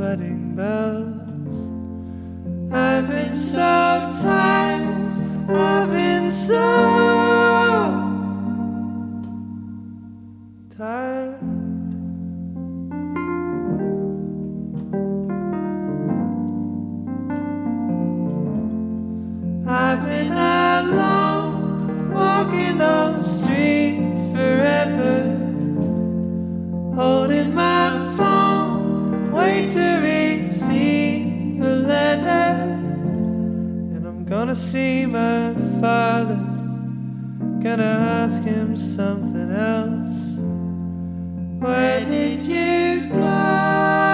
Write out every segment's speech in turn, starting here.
wedding bells. I've been so tired, I've been so tired. I've been alone, walking those streets forever, holding my phone, wait to receive a letter. And I'm gonna see my father, gonna ask him something else. Where did you go?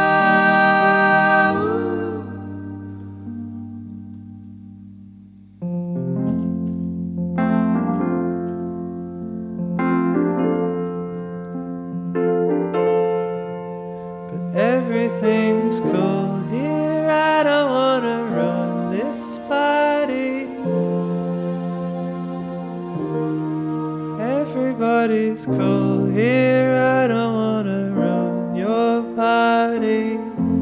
Everything's cool here, I don't wanna run this party. Everybody's cool here, I don't wanna run your party.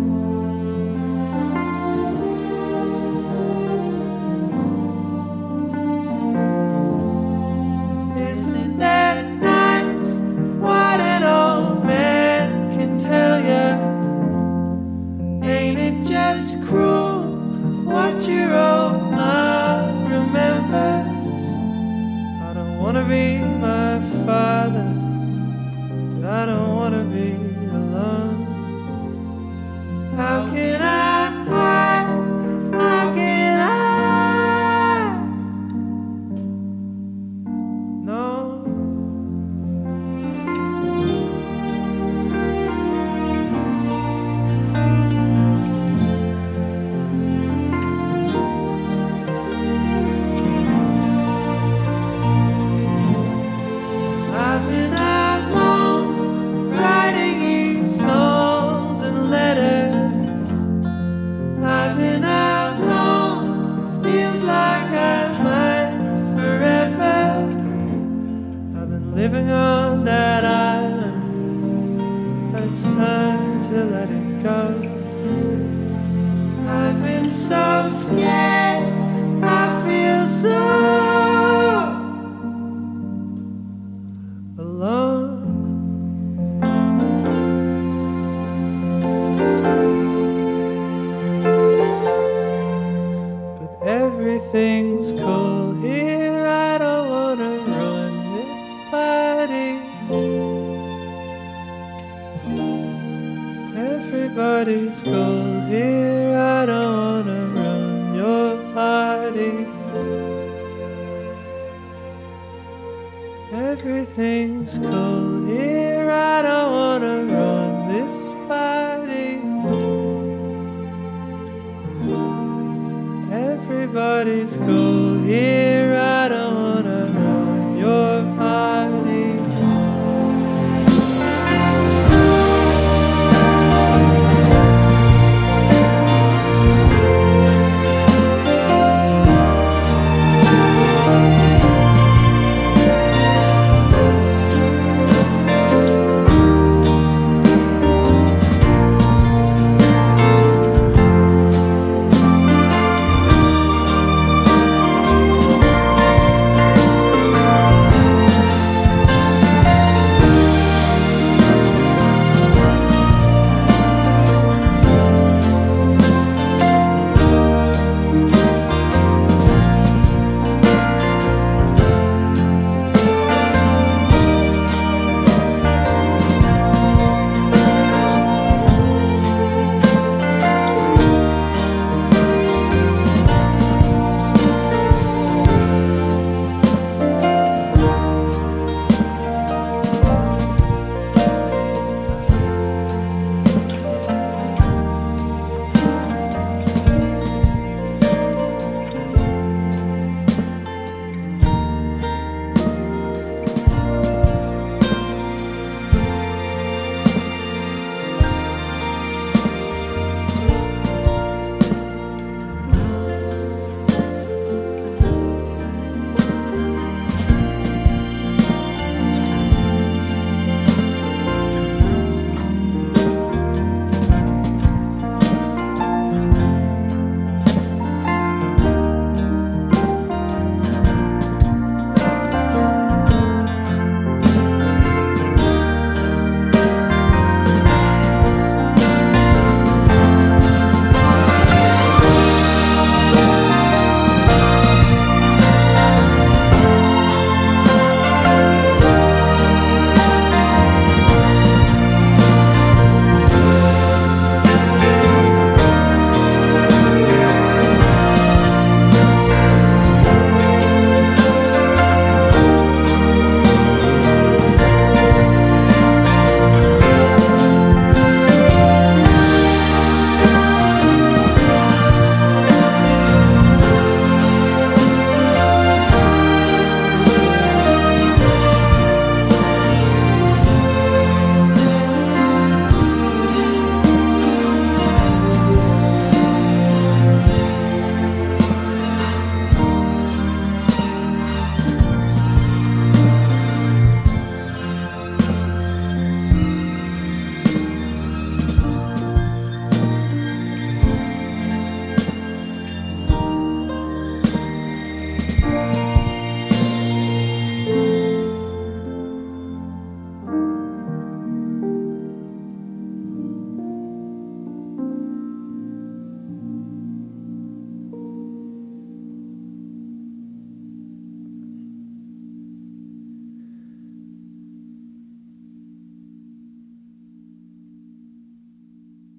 Isn't that nice, what an old man can tell you? Ain't it just cruel what your old mom remembers? I don't wanna be my father, but I don't wanna be alone. How can I hide? How can I? No. I've been alone, writing you songs and letters. I've been alone, feels like I might forever. I've been living on that island, but it's time to let it go. I've been so scared, I feel so alone. But everything's cool here, I don't wanna ruin this party. Everybody's cool here, I don't wanna ruin your party. Everything's cool here, I don't wanna run this party. Everybody's cool here.